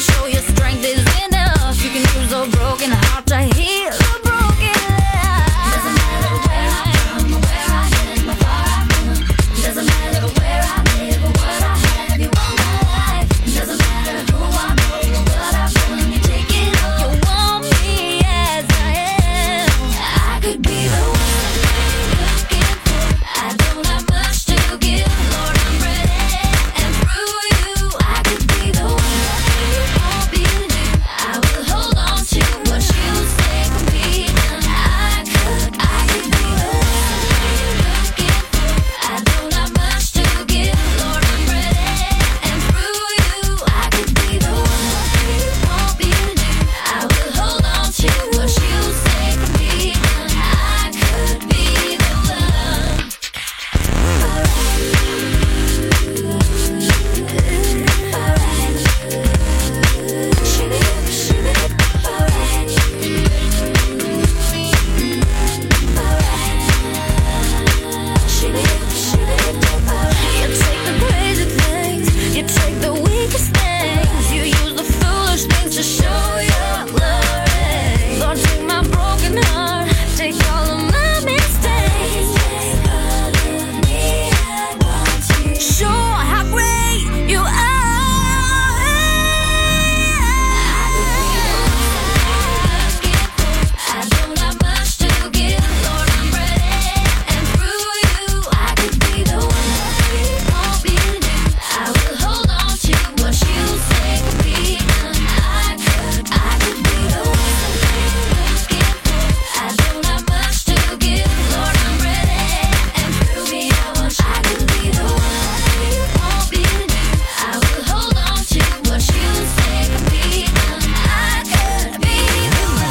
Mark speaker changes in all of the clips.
Speaker 1: show your strength is enough. You can use a broken heart to heal a broken life. Doesn't matter where I am, where I am, how far I've come. Doesn't matter where I live or what I have. You want my life. Doesn't matter who I know or what I've done. You take it all. You want me as I am. I could be the one you're looking for. I don't have much to give, Lord, I'm ready. And through you, I could be the one you won't believe. I will hold on to what you say can be done. I could be the one you're looking for. I don't have much to give, Lord, I'm ready. And through you, I could be the one you won't believe. I will hold on to what you say can be done. I could be the one. You take the crazy things, you take the weakest things, you use the foolish things to show your glory. Lord, take my broken heart, take all of my mistakes. Show how great you are. I don't have much to give, Lord, I'm ready. And through you, I could be the one you won't believe. I will hold on to what you say can be done. I could be the one you're looking for. I don't have much to give, Lord, I'm ready. And through me, I could be the one you won't believe. I will hold on to what you say can be done. I could be the one.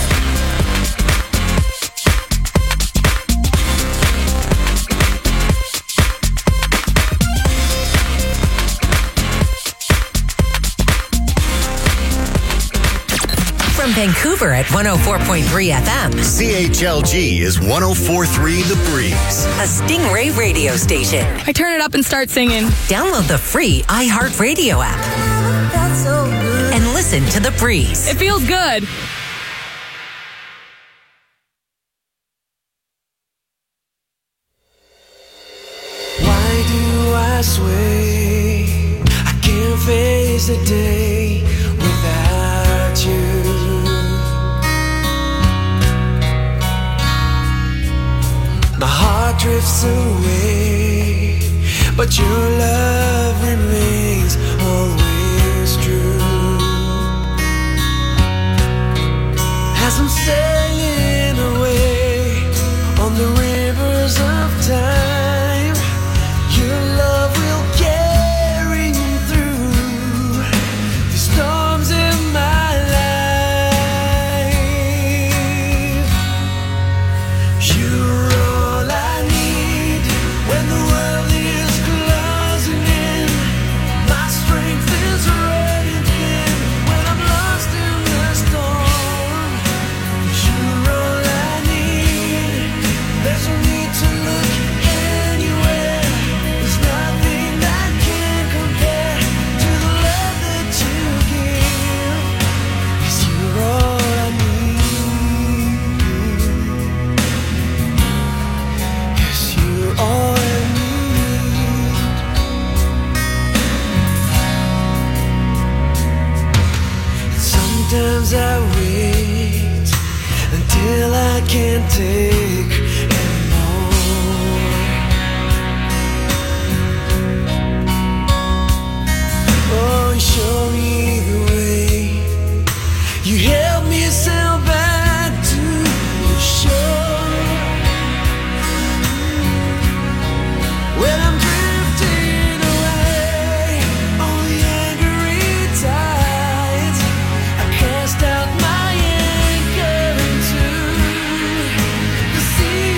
Speaker 2: From Vancouver at 104.3 FM,
Speaker 3: CHLG is 104.3 The Breeze.
Speaker 2: a Stingray radio station.
Speaker 4: I turn it up and start singing.
Speaker 2: Download the free iHeartRadio app and listen to The Breeze.
Speaker 4: It feels good.
Speaker 5: Why do I sway? I can't face the day without you. My heart drifts away, but your love remains always true. As I'm sailing away on the rivers of time, your love will carry me through the storms in my life. You're all I need when the world is closing in. My strength is running thin when I'm lost in the storm. You're all I need. There's no need to look anywhere. There's nothing that can compare to the love that you give. 'Cause you're all I need. Yes, you're all I need. Sometimes I wait until I can't take anymore. Oh, you show me the way. You help me sail back to the shore. When I'm drifting away on the angry tides, I cast out my anchor into the sea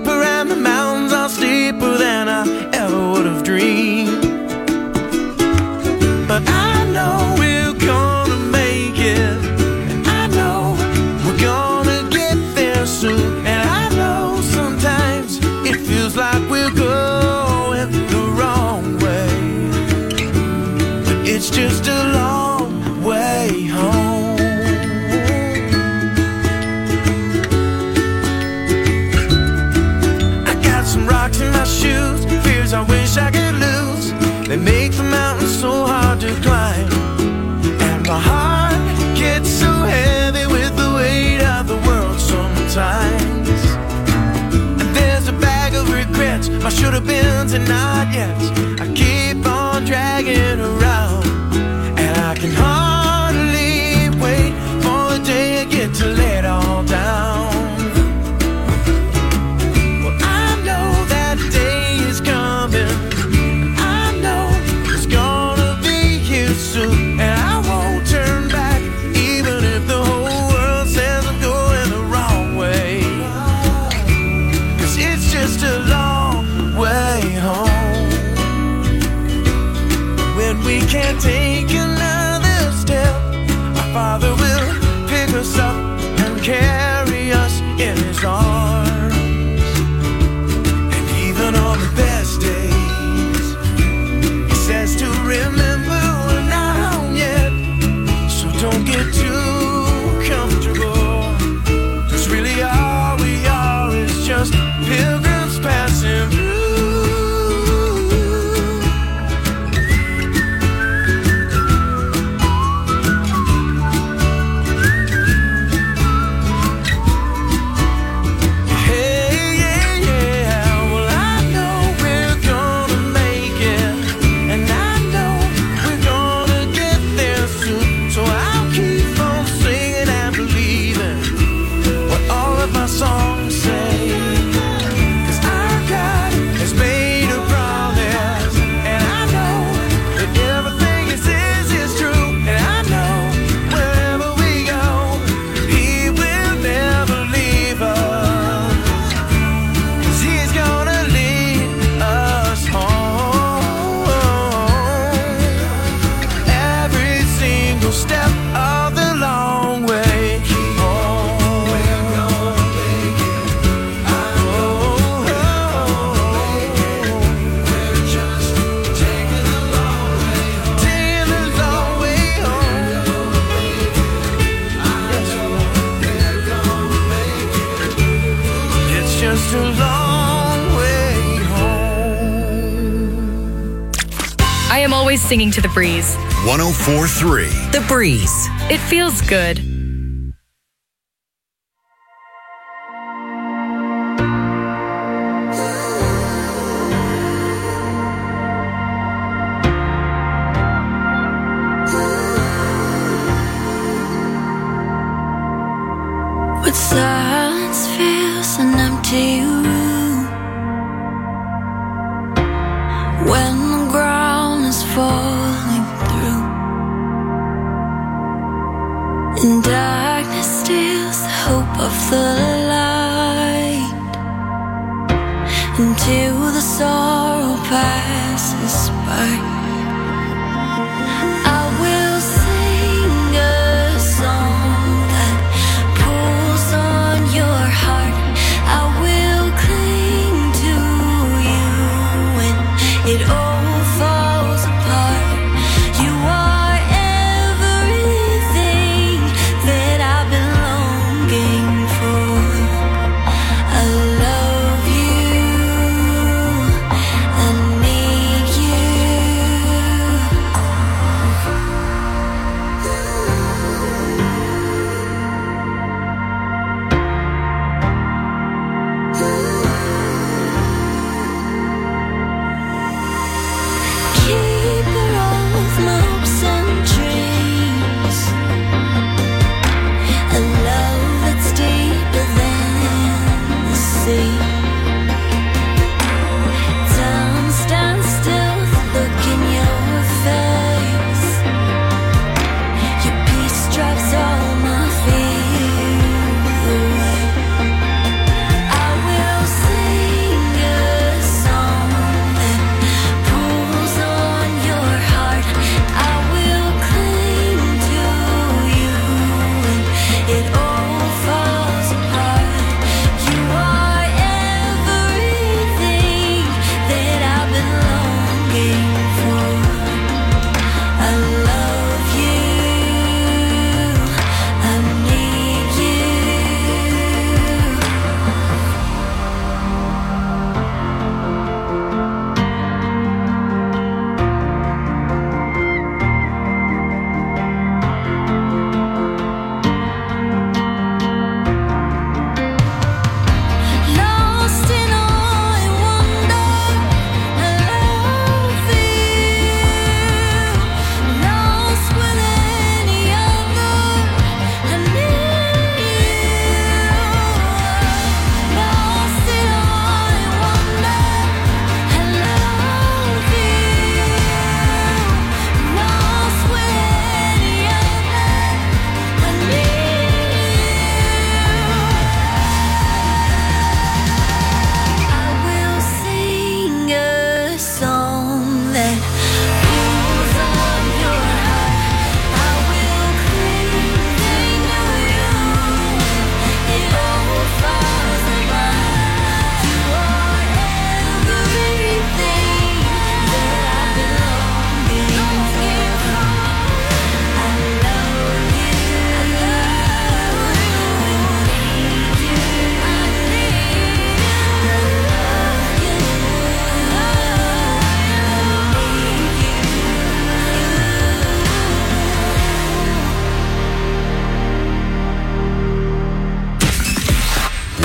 Speaker 5: just a long way home. I got some rocks in my shoes, fears I wish I could lose. They make the mountains so hard to climb, and my heart gets so heavy with the weight of the world sometimes. And there's a bag of regrets, my should have beens and not yets. I keep on dragging around, and I can hardly wait for the day I get to lay it all down. Well, I know that day is coming, I know it's gonna be here soon, and I won't turn back even if the whole world says I'm going the wrong way. 'Cause it's just a long way home. When we can't take another step, our Father will pick us up and carry us in His arms. And even on the best days, He says to remember we're not home yet, so don't get too comfortable. 'Cause really all we are is just pilgrims passing through. Hey, yeah, yeah. Well, I know we're gonna make it, and I know we're gonna get there soon. So I'll keep on singing and believing what all of my songs say. 'Cause our God has made a promise, and I know that everything He says is true. And I know wherever we go, He will never leave us. 'Cause He's gonna lead us home every single step of the long way home. We're gonna make it. We're just taking the long way home. Taking the long way home. We're gonna make it. It's just a long way home.
Speaker 4: I am always singing to the breeze.
Speaker 3: 1043
Speaker 2: The Breeze.
Speaker 4: It feels good.
Speaker 1: But silence feels an empty room when the ground is falling through, and darkness steals the hope of the light until the sorrow passes by. I will sing a song that pulls on your heart. I will cling to you when it all falls apart. You are everything that I've been longing for. I love you, I need you.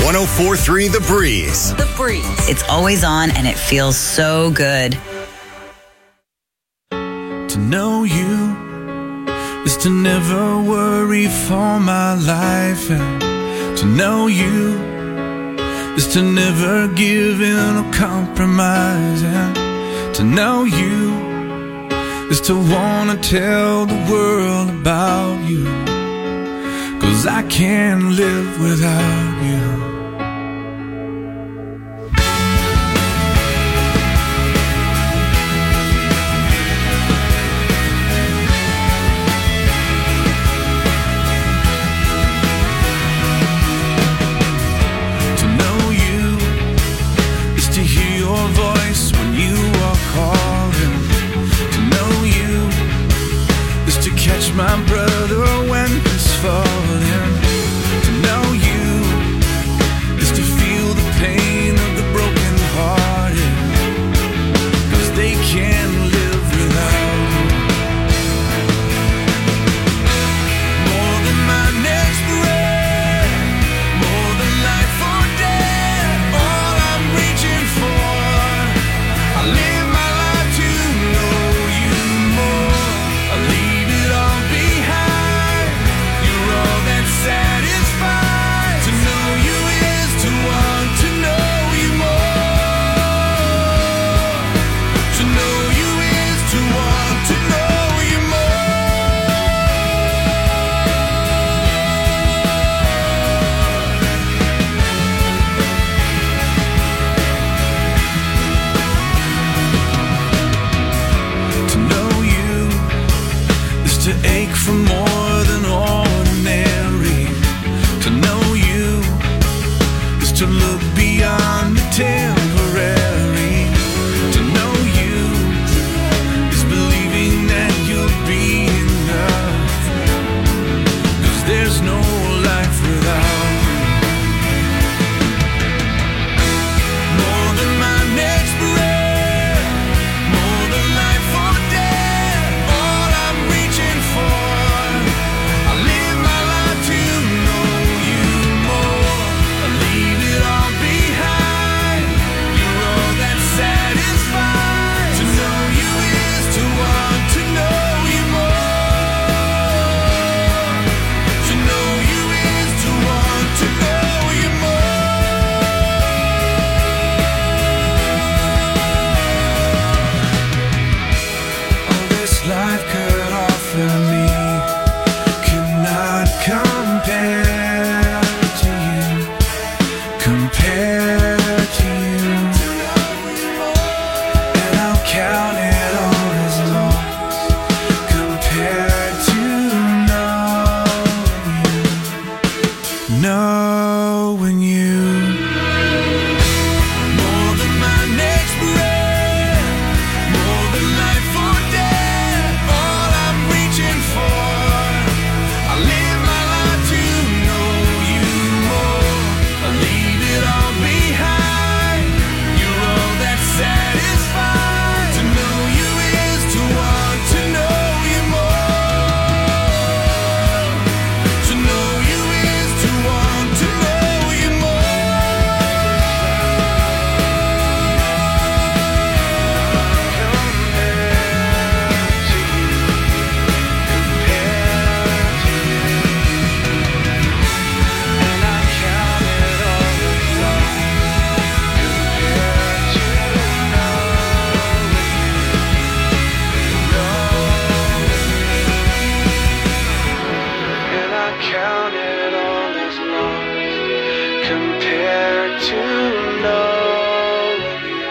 Speaker 3: 104.3 The Breeze.
Speaker 2: The Breeze.
Speaker 6: It's always on and it feels so good.
Speaker 5: To know you is to never worry for my life, and to know you is to never give in or compromise, and to know you is to wanna tell the world about you, 'cause I can't live without you. My brother when he's falling. To know you is to feel the pain of the broken hearted, 'cause they can't live without you. More than my next breath, more than life or death, all I'm reaching for, I live my life to know you more. I leave it all behind. You're all that satisfied. To know you is to want to know you more. To know you is to want to know you more. To know you is to ache for more than ordinary. To know you is to look beyond the temporary. To know you is believing that you'll be enough, 'cause there's no life without you. More than my next breath, more than life or death, all I'm reaching for, I live my life to know you more. I leave it all behind. You're all that satisfied. To know you is to want to know you more. To know you is to want to know you more. All this life could offer me cannot compare to you, compare to you. And I'll count it all as lost compared to knowing you. More than my next breath, more than life or death, all I'm reaching for, I live my life to know you more. I leave it all behind. You're all that satisfied. To know you is to want to know you more. To know you is to want to know you and I count it all as lost compared to knowing you.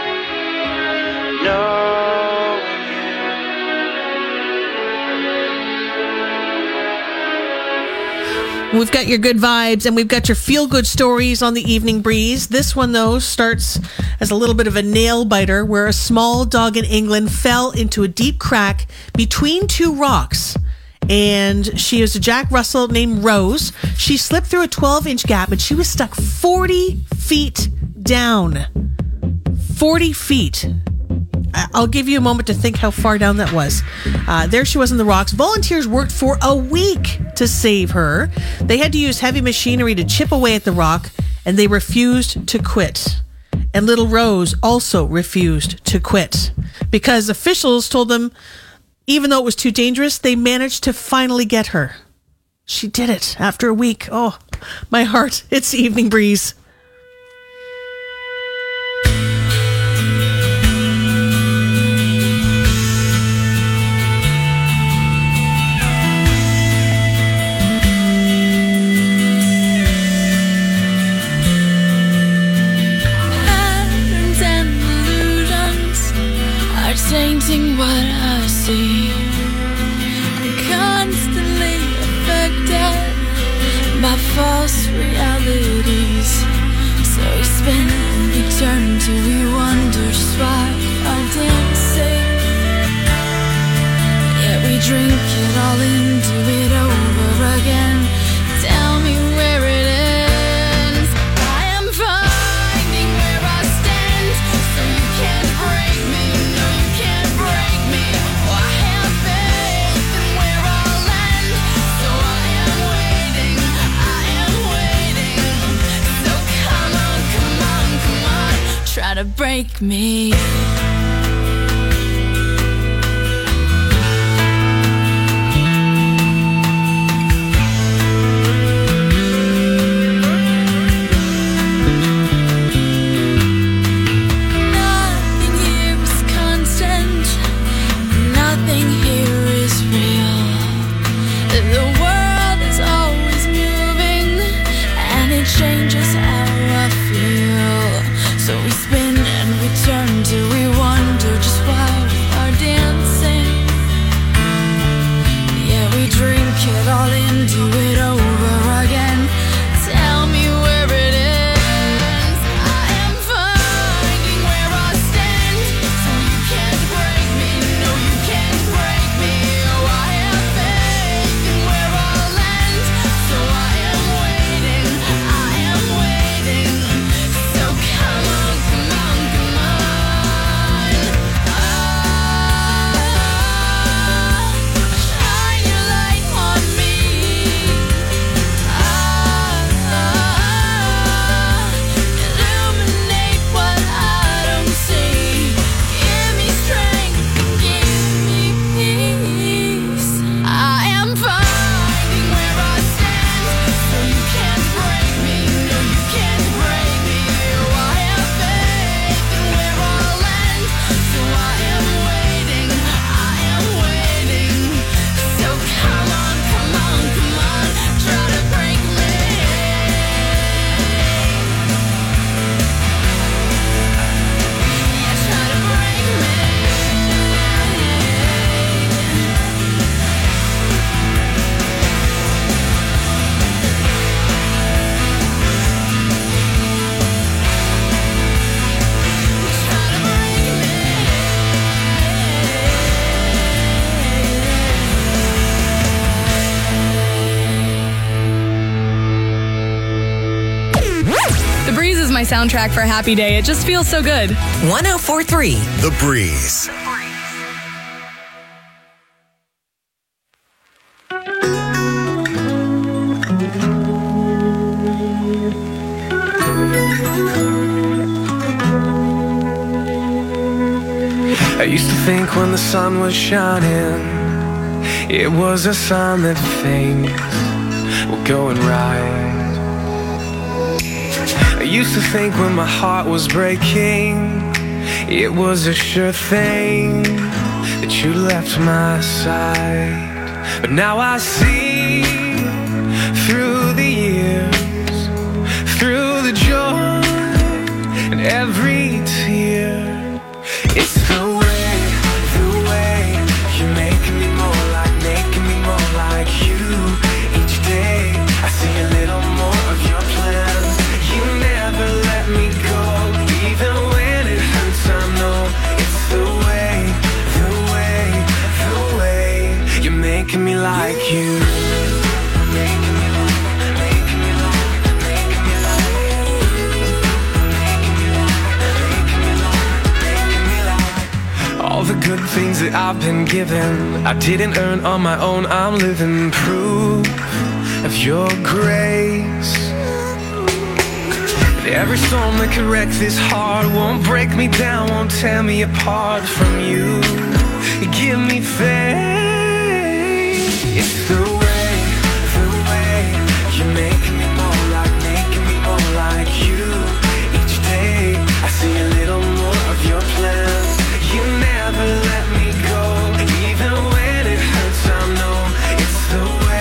Speaker 7: We've got your good vibes and we've got your feel-good stories on the Evening Breeze. This one, though, starts as a little bit of a nail-biter where a small dog in England fell into a deep crack between two rocks. And she is a Jack Russell named Rose. She slipped through a 12-inch gap and she was stuck 40 feet down. 40 feet. I'll give you a moment to think how far down that was. There she was in the rocks. Volunteers worked for a week to save her. They had to use heavy machinery to chip away at the rock and they refused to quit. And little Rose also refused to quit because officials told them, even though it was too dangerous, they managed to finally get her. She did it after a week. Oh, my heart. It's Evening Breeze.
Speaker 1: Tainting what I see. I'm constantly affected by false realities. So we spin and we turn till we wonder just why our dancing. Yeah, we drink it all in, do it over again. Tell me where it ends. I am finding where I stand, so you can't break me. Try to break me. Nothing here is constant. Nothing here is real. The world is always moving, and it changes how I feel. So we spin and we turn till we wonder just why we are dancing. Yeah, we drink it all in, do it over again. Tell me where it ends. I am finding where I stand, so you can't break me, no you can't break me. Oh, I have faith in where I'll land, so I am waiting, I am waiting. So come on.
Speaker 4: My soundtrack for a happy day. It just feels so good.
Speaker 2: 1043
Speaker 3: The Breeze.
Speaker 5: I used to think when the sun was shining, it was a sign that things were going right. I used to think when my heart was breaking, it was a sure thing that you left my side. But now I see through the years, through the joy and every tear. It's the way you're making me more like you. Each day I see a little more of your plan. You never let me go, even when it hurts. I know it's the way you're making me like you. All the good things that I've been given, I didn't earn on my own. I'm living proof of your grace. Every storm that could wreck this heart won't break me down, won't tear me apart from you. Give me faith. It's the way you're making me more like you. Each day I see a little more of your plan. You never let me go, even when it hurts. I know it's the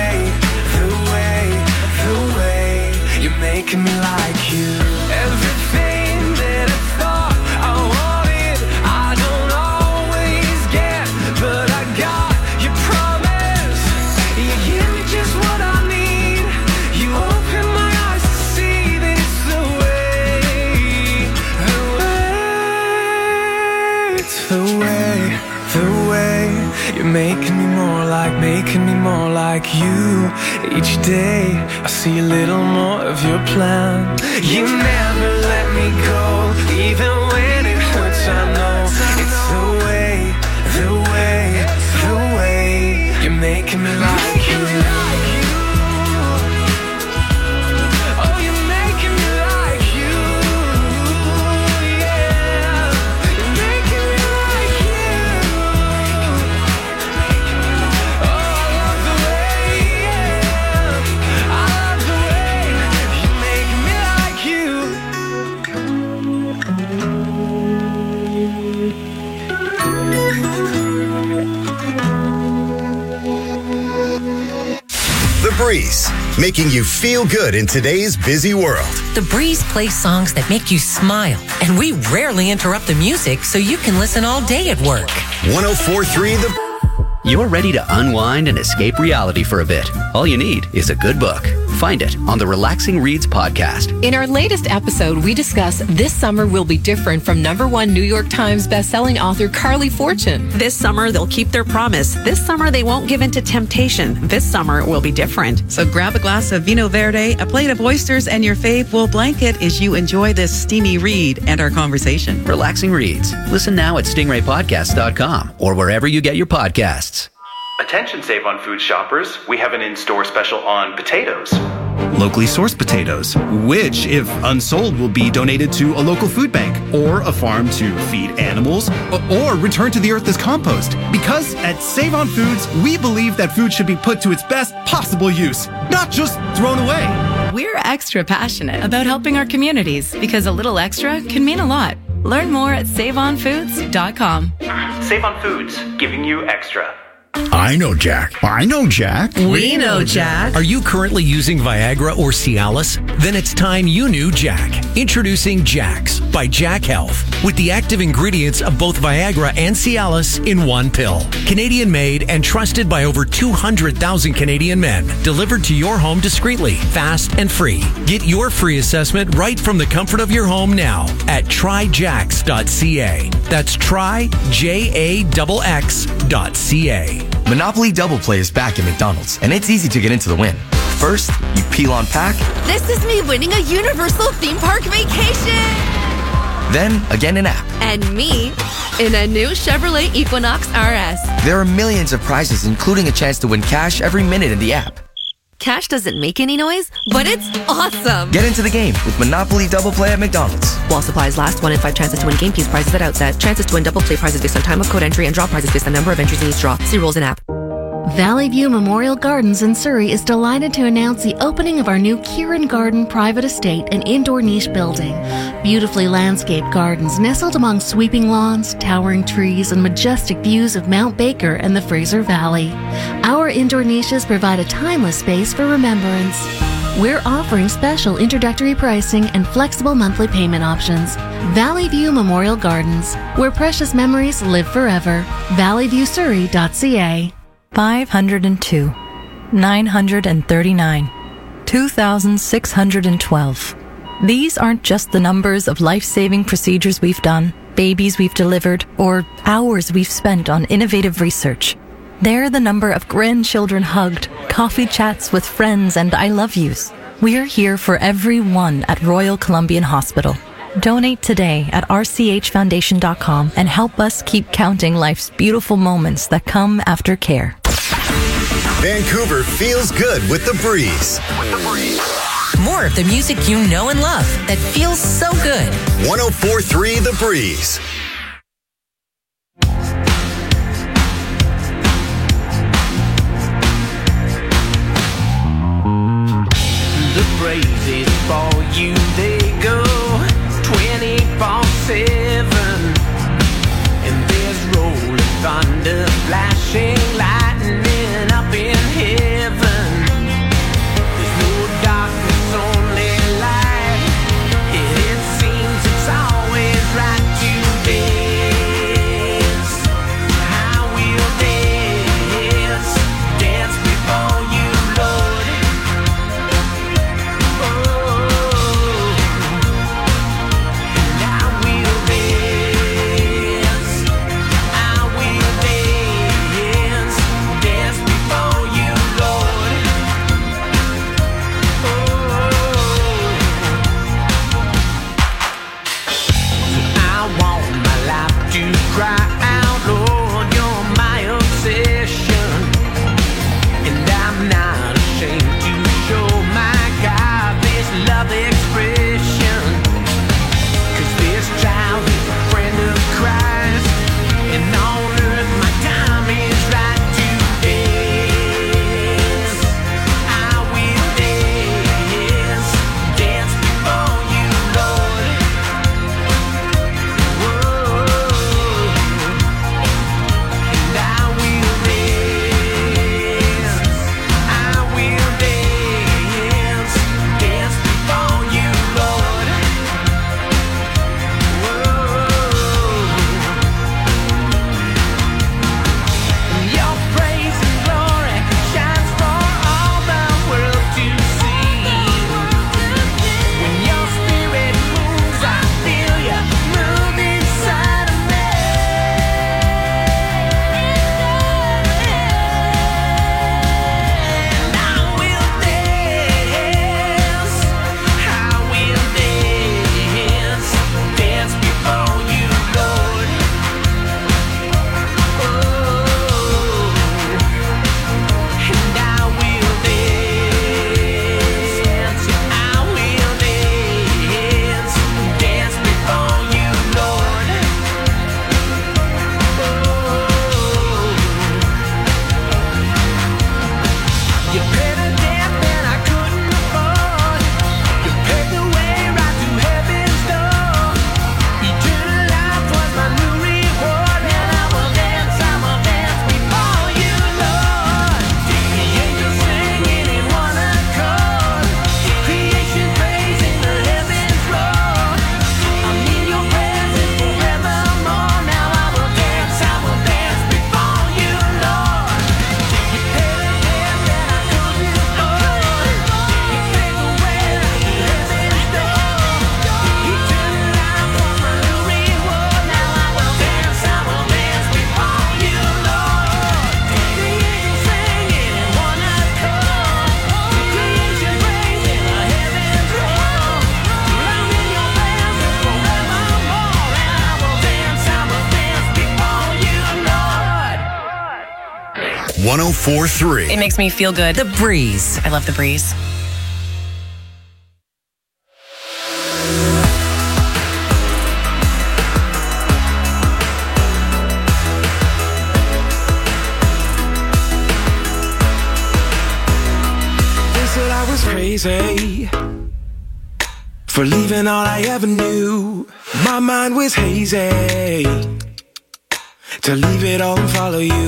Speaker 5: way you're making me like you. Everything that I thought I wanted, I don't always get, but I got your promise. You give me just what I need. You open my eyes to see that it's the way you're making me more like you. Each day I see a little more of your plan. You never let me go, even when it hurts. I know it's the way you're making me like you. Oh, you're making me like you. Yeah, you're making me like you. Oh, I love the way, yeah. I love the way you're making me like you.
Speaker 3: The Breeze, making you feel good in today's busy world.
Speaker 2: The Breeze plays songs that make you smile, and we rarely interrupt the music so you can listen all day at work.
Speaker 3: 104.3 The
Speaker 8: You're ready to unwind and escape reality for a bit. All you need is a good book. Find it on the Relaxing Reads podcast.
Speaker 9: In our latest episode, we discuss This Summer Will Be Different from #1 New York Times bestselling author Carly Fortune.
Speaker 10: This summer, they'll keep their promise. This summer, they won't give in to temptation. This summer will be different.
Speaker 11: So grab a glass of Vino Verde, a plate of oysters, and your fave wool blanket as you enjoy this steamy read and our conversation.
Speaker 8: Relaxing Reads. Listen now at stingraypodcast.com or wherever you get your podcasts.
Speaker 12: Attention Save on Food shoppers, we have an in-store special on potatoes.
Speaker 13: Locally sourced potatoes, which, if unsold, will be donated to a local food bank or a farm to feed animals or return to the earth as compost. Because at Save on Foods, we believe that food should be put to its best possible use, not just thrown away.
Speaker 14: We're extra passionate about helping our communities because a little extra can mean a lot. Learn more at saveonfoods.com.
Speaker 12: Save on Foods, giving you extra.
Speaker 15: I know Jack.
Speaker 16: We know Jack.
Speaker 17: Are you currently using Viagra or Cialis? Then it's time you knew Jack. Introducing Jax by Jack Health, with the active ingredients of both Viagra and Cialis in one pill. Canadian made and trusted by over 200,000 Canadian men. Delivered to your home discreetly, fast and free. Get your free assessment right from the comfort of your home now at tryjax.ca. That's tryjax.ca.
Speaker 18: Monopoly Double Play is back at McDonald's, and it's easy to get into the win. First, you peel on pack.
Speaker 19: This is me winning a Universal theme park vacation.
Speaker 18: Then, again in app.
Speaker 19: And me in a new Chevrolet Equinox RS.
Speaker 18: There are millions of prizes, including a chance to win cash every minute in the app.
Speaker 19: Cash doesn't make any noise, but it's awesome.
Speaker 18: Get into the game with Monopoly Double Play at McDonald's.
Speaker 19: While supplies last, 1 in 5 chances to win game piece prizes at outset. Chances to win double play prizes based on time of code entry and draw prizes based on number of entries in each draw. See rules in app.
Speaker 20: Valley View Memorial Gardens in Surrey is delighted to announce the opening of our new Kieran Garden private estate and indoor niche building. Beautifully landscaped gardens nestled among sweeping lawns, towering trees, and majestic views of Mount Baker and the Fraser Valley. Our indoor niches provide a timeless space for remembrance. We're offering special introductory pricing and flexible monthly payment options. Valley View Memorial Gardens, where precious memories live forever. valleyviewsurrey.ca.
Speaker 21: 502, 939, 2,612. These aren't just the numbers of life-saving procedures we've done, babies we've delivered, or hours we've spent on innovative research. They're the number of grandchildren hugged, coffee chats with friends, and I love yous. We're here for every one at Royal Columbian Hospital. Donate today at rchfoundation.com and help us keep counting life's beautiful moments that come after care.
Speaker 3: Vancouver feels good with The Breeze.
Speaker 2: More of the music you know and love that feels so good.
Speaker 3: 104.3 The Breeze.
Speaker 5: The Breeze is for you, they go 24/7. And there's rolling thunder, flashing lightning up in heaven. There's no darkness, only light. It seems it's always right to dance. I will dance, dance before you, Lord. Oh, and I will dance, dance before you, Lord. I want my life to cry out, Lord, you're my obsession. And I'm not ashamed to show my God this love expression. 'Cause this child is a friend of Christ. And on earth my time is right to dance. I will dance, dance before you, Lord. And I will dance, dance before you, Lord. Your praise and glory shines for all the world to see. When your spirit moves, I feel you move inside of me. And I will dance, dance before you, Lord. And I will dance before you, Lord. You paid a debt that I couldn't afford. You paid the way right to heaven's door. Eternal life was my new reward, and I will dance before you, Lord. The angels singing in one accord, creation praising the heavens roar. I'm in your presence forevermore. Now I will dance before you, Lord. You paid a debt that I couldn't afford. You paid the way right to heaven's door. Eternal life was my new reward. Now I will dance before you, Lord. The angels singing in one accord, creation praising the heavens roar. I'm in your presence forevermore, and I will dance before you, Lord.
Speaker 3: 104.3.
Speaker 15: It makes me feel good.
Speaker 2: The Breeze.
Speaker 15: I love The Breeze.
Speaker 5: They said I was crazy for leaving all I ever knew. My mind was hazy to leave it all and follow you.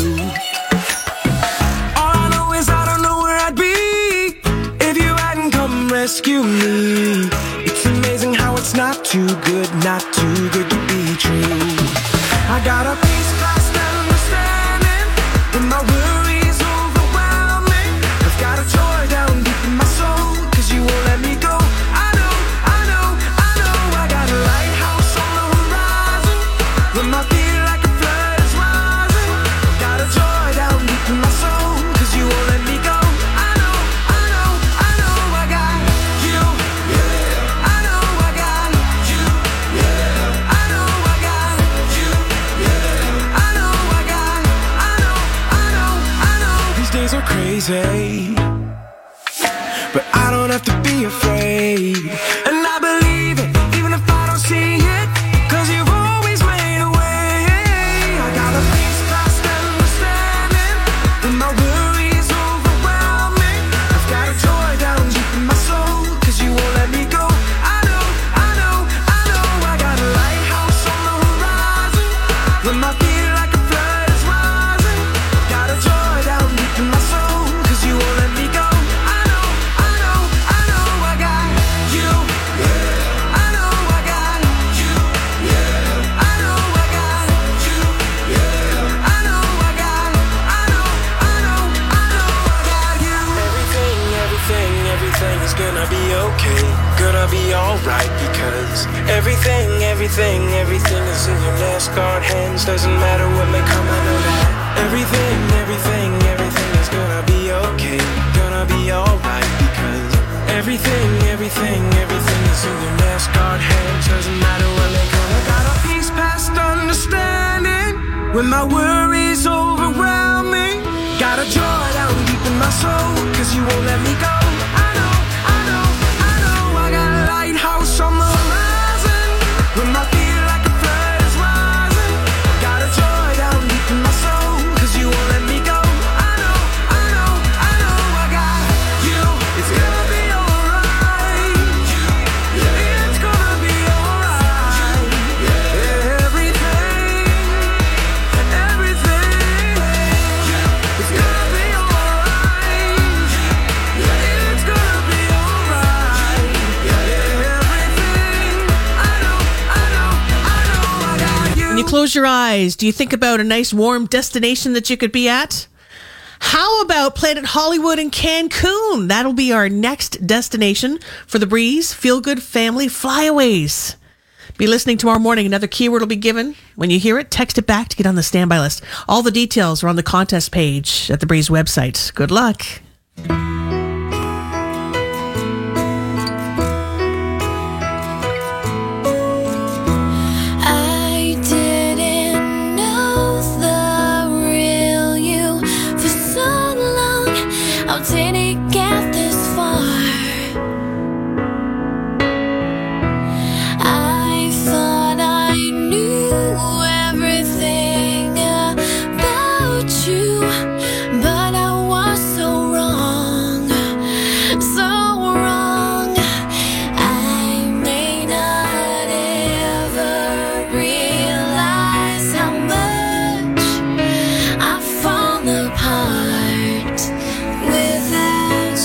Speaker 5: All I know is I don't know where I'd be if you hadn't come rescue me. It's amazing how it's not too good to be true. I got a peace past understanding when my worries overwhelm me. I've got a joy down deep in my soul, 'cause you won't let me go. I know, I got a lighthouse on the horizon when I feel like a flood is rising. I've got a joy down deep in my soul, 'cause you won't let me go. I know, I got you. Yeah. I know I got you. Yeah. I know I got you. Yeah. I know I got. I know. These days are crazy, but I don't have to be afraid. And I believe it, even if I don't see it, 'cause you've always made a way. I got a peace past understanding when my worries overwhelm me. I've got a joy down deep in my soul, 'cause you won't let me go. I know, I know, I know. I got a lighthouse on the horizon when I feel like a flood is rising. Got a joy down deep in my soul, 'cause you won't let me go. I know, I know, I know. I got you, yeah. I know I got you, yeah. I know I got you, yeah. I know I got, I know, I know, I know I got you. Everything, everything, everything is gonna be okay. Gonna be alright, because everything, everything, everything is in your NASCAR hands. Doesn't matter what may come, I know that. Everything, everything, everything is gonna be okay. Gonna be alright, because everything, everything, everything is in your NASCAR hands. Doesn't matter what may come. I got a peace past understanding when my worries overwhelm me. Got a joy down deep in my soul, 'cause you won't let me go. I know, I know, I know. I got a lighthouse on the horizon when I feel like a flood is rising. Got a joy down deep in my soul, 'cause you won't let me go. I know, I know, I know. I got you. It's gonna be alright. It's gonna be alright. Everything, everything. It's gonna be alright. It's gonna be alright. Everything. I know, I know, I know. I got you.
Speaker 7: When you close your eyes, do you think about a nice warm destination that you could be at? How about Planet Hollywood in Cancun? That'll be our next destination for the Breeze Feel Good Family Flyaways. Be listening tomorrow morning. Another keyword will be given. When you hear it, text it back to get on the standby list. All the details are on the contest page at the Breeze website. Good luck.
Speaker 1: I didn't know the real you for so long. How did it get this far? I thought I knew everything about you, but I was so wrong, so wrong. I may not ever realize how much I fall apart without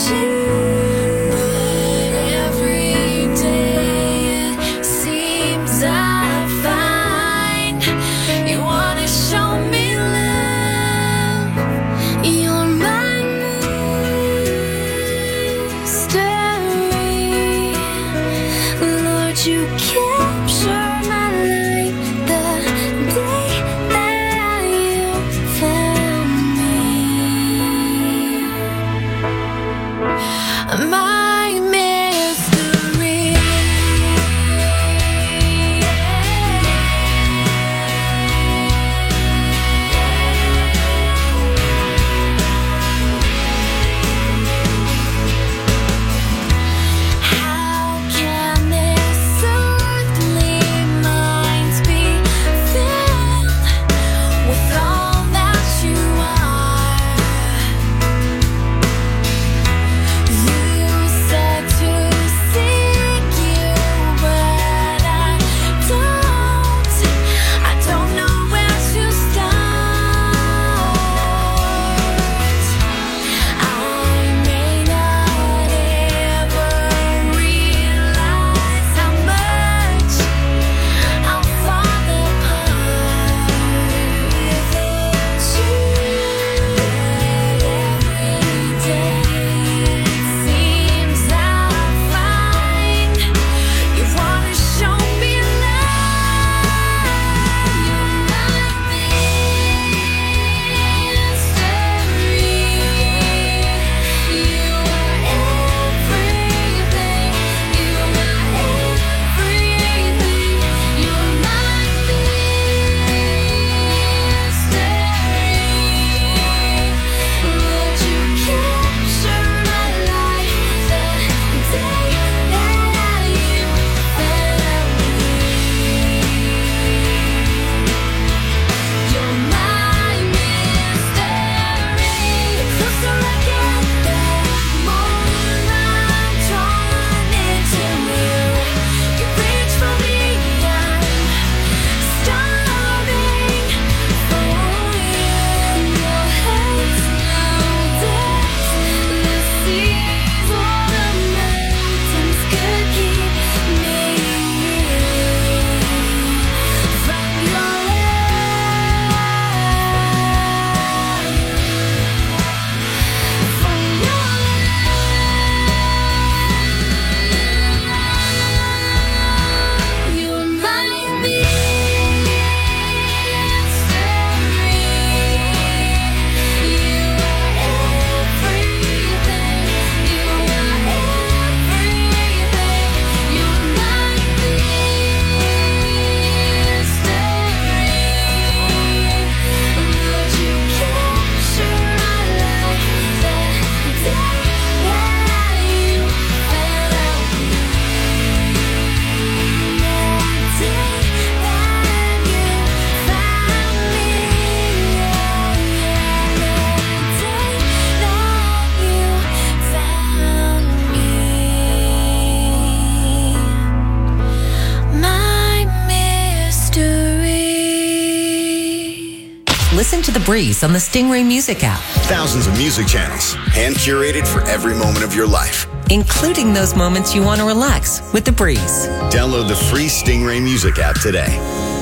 Speaker 2: Breeze on the Stingray Music app,
Speaker 3: Thousands of music channels, hand-curated for every moment of your life.
Speaker 2: including those moments you want to relax with The Breeze.
Speaker 3: Download the free Stingray Music app today.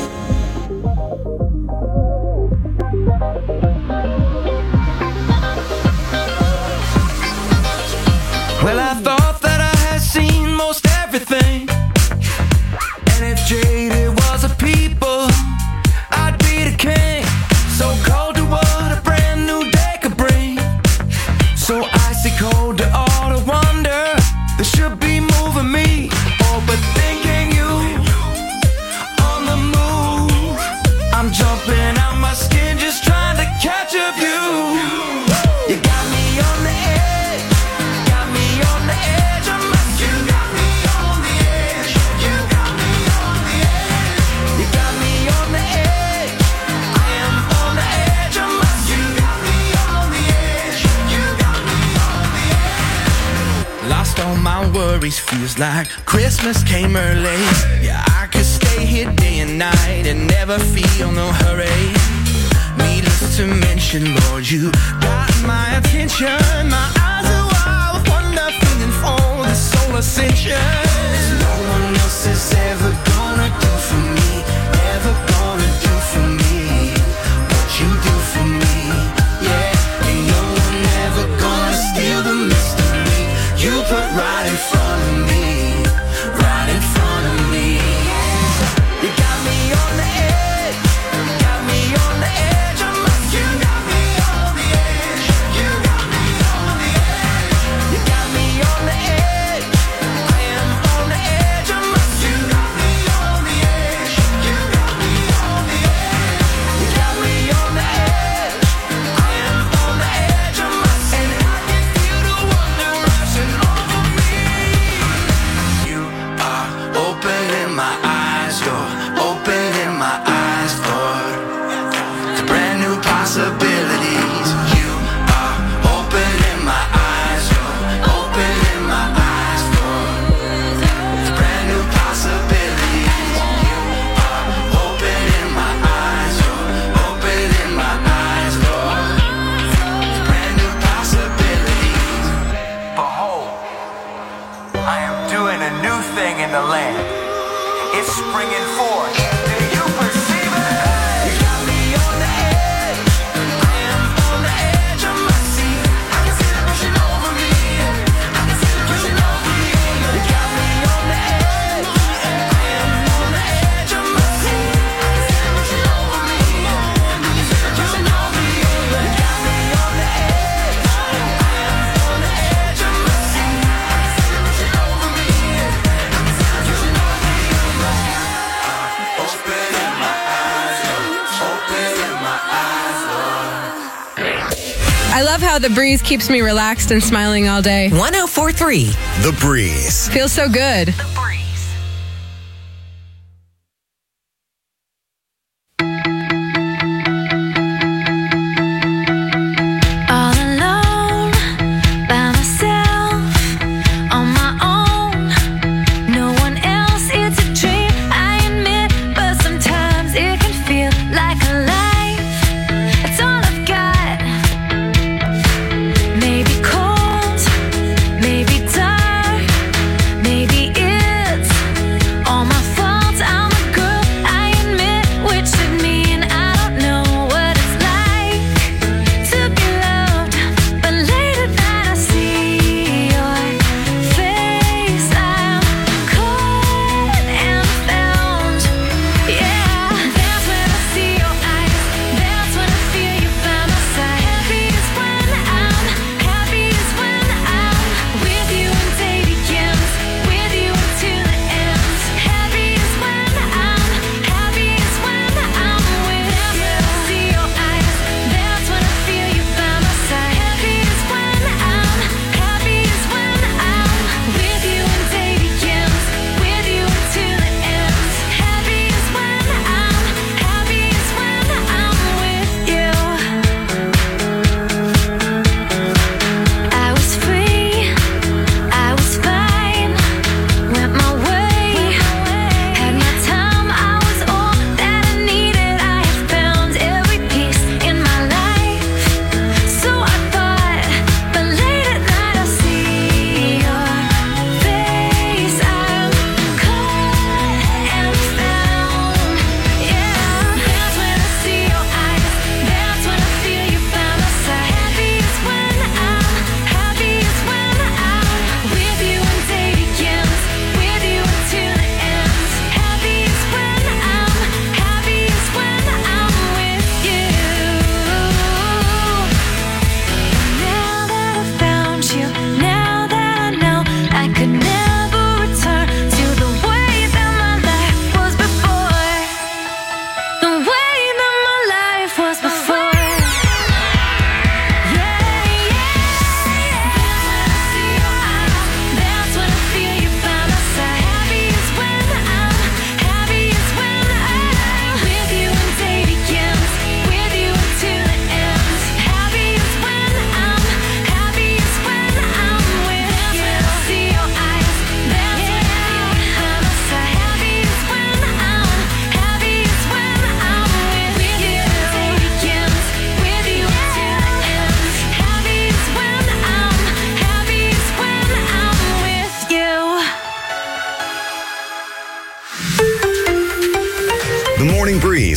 Speaker 5: Well, I thought that I had seen most everything, and if jaded was a people, I'd be the king. So cold to what a brand new day could bring, so icy cold to all the wonder that should be moving me. Oh, but thinking you on the move, I'm jumping out my skin just trying to catch a view. You got me on the edge, got me on the edge of my skin. You got me on the edge, you got me on the edge. You got me on the edge, I am on the edge of my skin. You got me on the edge, you got me on the edge. Lost all my worries, feels like Christmas came early. Yeah, I could stay here day and night and never feel no hurry. Needless to mention, Lord, you got my attention. My eyes are wild with wonder, feeling for the soul ascension. No one else is ever gonna do for me, ever gonna do for me what you do for me. Yeah, ain't no one ever gonna steal the mystery you put right in front of me, right in front of me. You got me on the edge, got me on the edge of my skin. You got me on the edge, you got me on the edge. You got me on the edge, I am on the edge of my skin. You got me on the edge, you got me on the edge. You got me on the edge, I am on the edge of my skin. And I can feel the wonder rushing over me. You are opening my eyes, you're opening my eyes, Lord, to brand new possibilities. You are opening my eyes, you're opening my eyes, Lord, to brand new possibilities. You are opening my eyes, you're opening my eyes, Lord, to brand new possibilities. Behold, I am doing a new thing in the land. It's springing forth. Do you perceive it? You got me on the edge, I am on the edge of my seat. I can see the vision over me, I can see the vision over me. You got me on the edge, I am on the edge of my seat. I can see the vision over me, I can see the vision over me. You got me on the edge, I am on the edge of my seat. I can see the vision over me, I can see the vision over me. Opening my eyes, opening my eyes, Lord.
Speaker 4: I love how The Breeze keeps me relaxed and smiling all day.
Speaker 2: 1043.
Speaker 3: The Breeze.
Speaker 4: Feels so good.
Speaker 1: All alone, by myself, on my own. No one else, it's a dream, I admit. But sometimes it can feel like a life. It's all I've got. Maybe cold, maybe dark, maybe it's all my fault. I'm a girl, I admit, which should mean I don't know what it's like to be loved. But late at night I see your face. I'm caught and found. Yeah, that's when I see your eyes. That's when I feel you by my side. Happy is when I'm happy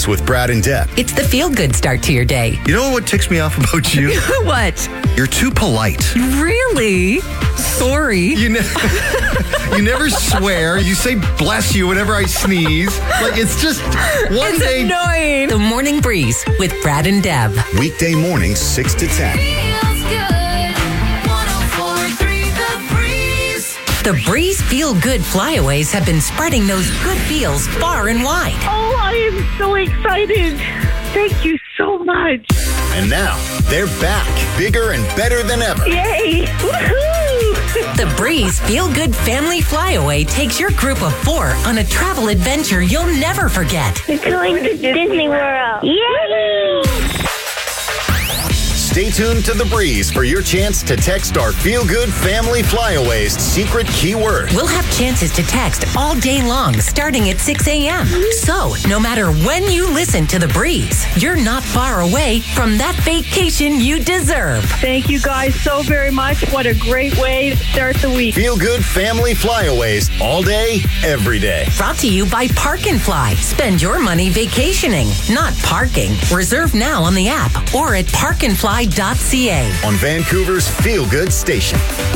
Speaker 3: Breeze with Brad and Deb.
Speaker 2: It's the feel-good start to your day.
Speaker 15: You know what ticks me off about you?
Speaker 9: What?
Speaker 15: You're too polite.
Speaker 9: Really? Sorry.
Speaker 15: You never swear. You say bless you whenever I sneeze. Like, it's just one
Speaker 9: It's
Speaker 15: day.
Speaker 9: annoying.
Speaker 2: The Morning Breeze with Brad and Deb.
Speaker 3: Weekday mornings 6 to 10.
Speaker 1: Feels good. 104.3 The Breeze.
Speaker 2: The Breeze Feel Good Flyaways have been spreading those good feels far and wide.
Speaker 16: Oh, I am so excited. Thank you so much.
Speaker 3: And now, they're back, bigger and better than ever.
Speaker 16: Yay. Woohoo.
Speaker 2: The Breeze Feel Good Family Flyaway takes your group of 4 on a travel adventure you'll never forget.
Speaker 16: We're going to Disney World. Yay.
Speaker 3: Stay tuned to The Breeze for your chance to text our Feel Good Family Flyaways secret keyword.
Speaker 2: We'll have chances to text all day long starting at 6 a.m. So, no matter when you listen to The Breeze, you're not far away from that vacation you deserve.
Speaker 16: Thank you guys so very much. What a great way to start the week.
Speaker 3: Feel Good Family Flyaways all day, every day.
Speaker 2: Brought to you by Park and Fly. Spend your money vacationing, not parking. Reserve now on the app or at parkandfly.ca.
Speaker 3: On Vancouver's Feel Good Station,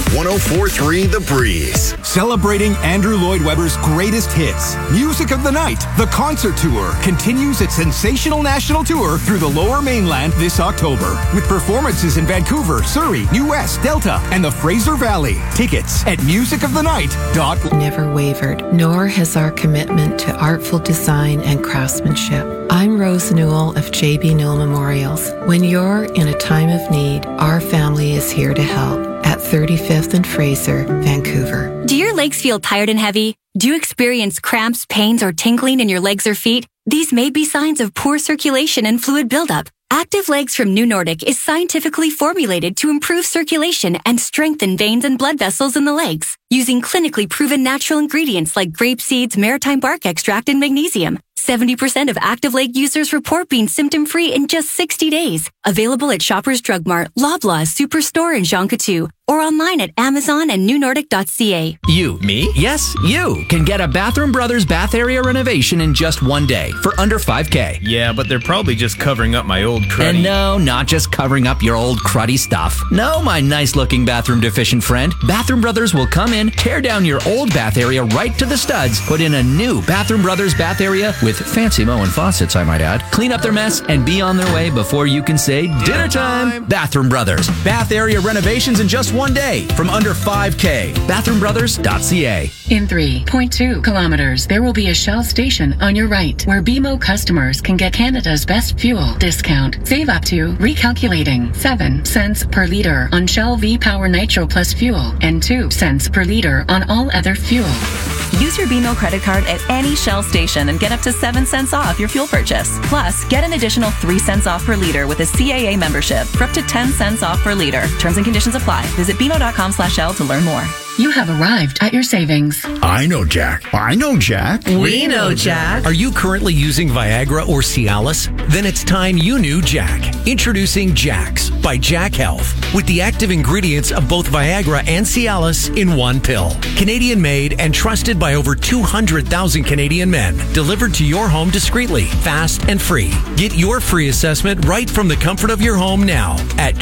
Speaker 3: 104.3 The Breeze.
Speaker 22: Celebrating Andrew Lloyd Webber's greatest hits. Music of the Night, the concert tour, continues its sensational national tour through the Lower Mainland this October. With performances in Vancouver, Surrey, New West, Delta, and the Fraser Valley. Tickets at musicofthenight.com.
Speaker 23: Never wavered, nor has our commitment to artful design and craftsmanship. I'm Rose Newell of JB Newell Memorials. When you're in a time of need, our family is here to help at 35th and Fraser, Vancouver.
Speaker 24: Do your legs feel tired and heavy? Do you experience cramps, pains, or tingling in your legs or feet? These may be signs of poor circulation and fluid buildup. Active Legs from New Nordic is scientifically formulated to improve circulation and strengthen veins and blood vessels in the legs, using clinically proven natural ingredients like grape seeds, maritime bark extract, and magnesium. 70% of Active Leg users report being symptom-free in just 60 days. Available at Shoppers Drug Mart, Loblaws, Superstore, and Jean Coutu, or online at Amazon and newnordic.ca.
Speaker 25: You, me, yes, you can get a Bathroom Brothers bath area renovation in just one day for under $5,000.
Speaker 26: Yeah, but they're probably just covering up my old cruddy.
Speaker 25: And no, not just covering up your old cruddy stuff. No, my nice-looking bathroom deficient friend. Bathroom Brothers will come in, tear down your old bath area right to the studs, put in a new Bathroom Brothers bath area with fancy Moen faucets, I might add, clean up their mess, and be on their way before you can say dinner time. Bathroom Brothers. Bath area renovations in just one day from under $5,000. BathroomBrothers.ca.
Speaker 27: In 3.2 kilometers, there will be a Shell station on your right where BMO customers can get Canada's best fuel discount. Save up to, recalculating, 7 cents per litre on Shell V-Power Nitro Plus fuel and 2 cents per litre on all other fuel.
Speaker 28: Use your BMO credit card at any Shell station and get up to 7 cents off your fuel purchase. Plus, get an additional 3 cents off per litre with a CAA membership for up to 10 cents off per litre. Terms and conditions apply. Visit BMO.com/Shell to learn more.
Speaker 27: You have arrived at your savings.
Speaker 17: I know Jack. I know Jack.
Speaker 27: We know Jack.
Speaker 17: Are you currently using Viagra or Cialis? Then it's time you knew Jack. Introducing Jax by Jack Health with the active ingredients of both Viagra and Cialis in one pill. Canadian made and trusted by over 200,000 Canadian men. Delivered to your home discreetly, fast and free. Get your free assessment right from the comfort of your home now at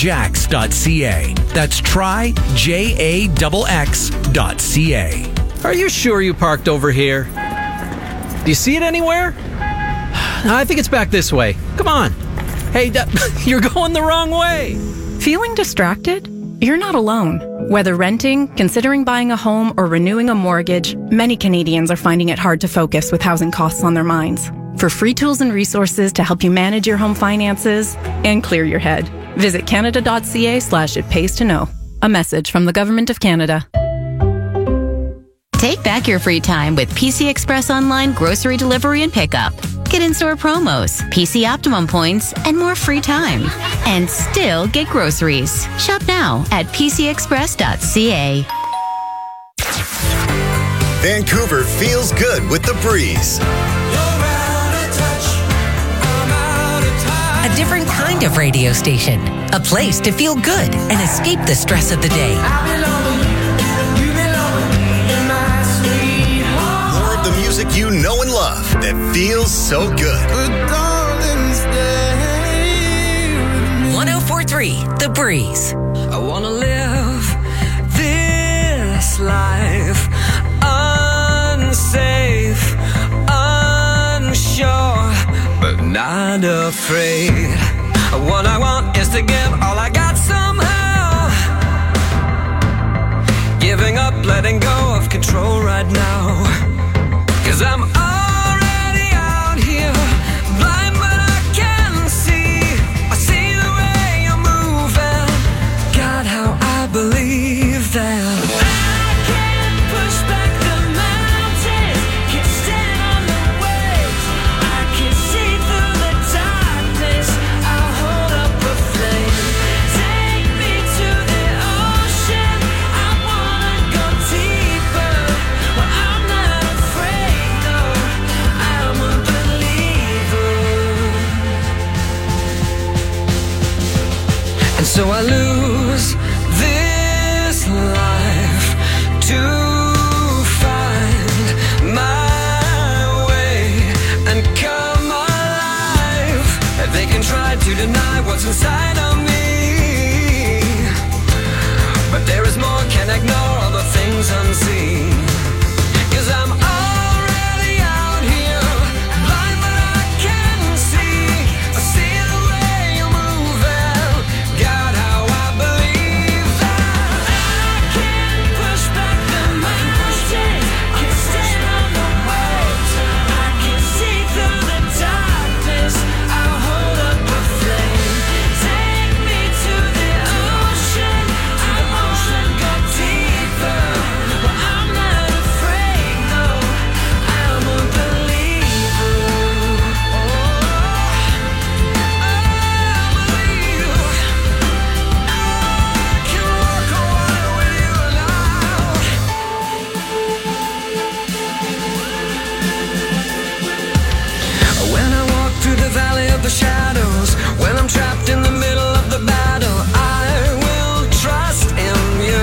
Speaker 17: tryjax.ca. That's tryjax.ca.
Speaker 29: Are you sure you parked over here? Do you see it anywhere? I think it's back this way. Come on. Hey, you're going the wrong way.
Speaker 4: Feeling distracted? You're not alone. Whether renting, considering buying a home, or renewing a mortgage, many Canadians are finding it hard to focus with housing costs on their minds. For free tools and resources to help you manage your home finances and clear your head, visit canada.ca/it-pays-to-know. A message from the Government of Canada.
Speaker 30: Take back your free time with PC Express Online grocery delivery and pickup. Get in-store promos, PC Optimum points, and more free time. And still get groceries. Shop now at pcexpress.ca.
Speaker 3: Vancouver feels good with The Breeze.
Speaker 2: A different kind of radio station. A place to feel good and escape the stress of the day.
Speaker 3: More of the music music you know and love that feels so good.
Speaker 2: 104.3 The Breeze.
Speaker 5: I want to live this life unsafe, unsure, but not afraid. What I want is to give all I got somehow. Giving up, letting go of control right now. 'Cause I'm already out here, blind but I can see. I see the way you're moving. God, how I believe that. So I lose this life to find my way and come alive. They can try to deny what's inside of me, but there is more, can't ignore all the things unseen. 'Cause I'm already out here, blind but I can see. I see the way you're moving. God, how I believe that. I can't push back the mountains, can't stand on the waves. I can see through the darkness, I'll hold up a flame. Take me to the ocean, I wanna go deeper. Well, I'm not afraid, no, I'm a believer. When I walk through the valley of the shadows, when I'm trapped in the middle of the battle, I will trust in you.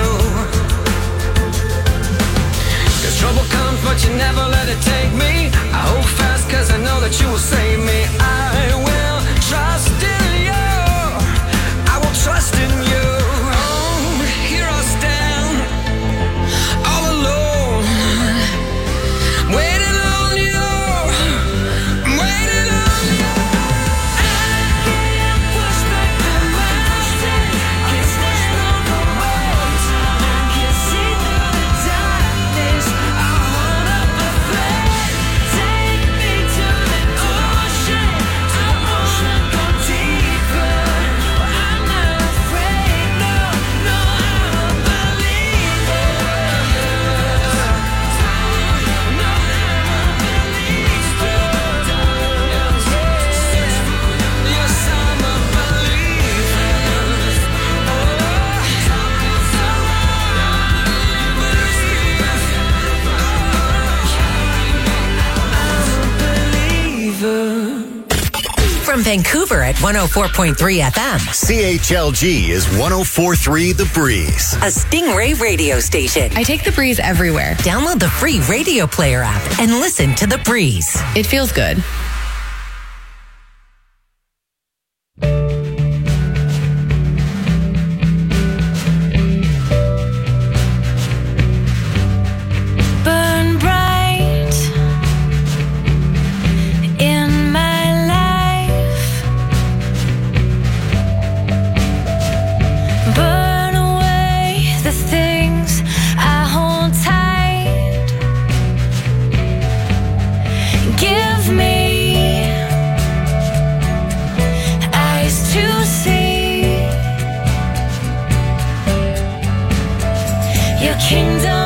Speaker 5: 'Cause trouble comes, but you never let it take me. I hold fast 'cause I know that you will save me. I will trust in you. I will trust in you. Oh, here I stand, all alone, waiting on you. I'm waiting on you. I can't push back the mountains, can't stand on the waves. I can see through the darkness, I'll hold up a flame. Take me to the ocean, I wanna go deeper. Well, I'm not afraid, no, no, I'm a believer. Yes, I'm a believer.
Speaker 2: From Vancouver at 104.3 FM.
Speaker 3: CHLG is 104.3 The Breeze.
Speaker 2: A Stingray radio station.
Speaker 9: I take The Breeze everywhere.
Speaker 2: Download the free Radio Player app and listen to The Breeze.
Speaker 9: It feels good.
Speaker 1: Burn bright in my life. Burn away the things I hold tight. Give me eyes to see your kingdom.